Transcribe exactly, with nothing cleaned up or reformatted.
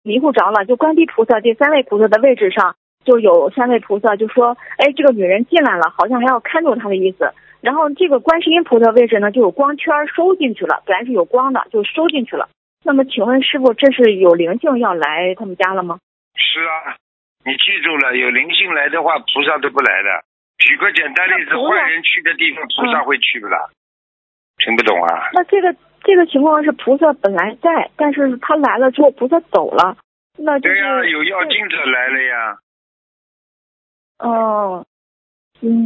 迷糊着了，就观地菩萨这三位菩萨的位置上就有三位菩萨就说，哎，这个女人进来了，好像还要看住她的意思。然后这个观世音菩萨位置呢，就有光圈收进去了，本来是有光的，就收进去了。那么请问师傅，这是有灵性要来他们家了吗？ 是啊，你记住了，有灵性来的话，菩萨都不来的。举个简单例子，坏人去的地方，菩萨会去不啦？嗯、听不懂啊？ 那这个这个情况是菩萨本来在，但是他来了之后，菩萨走了。那、就是、 对呀、啊，有要经者来了呀。 哦，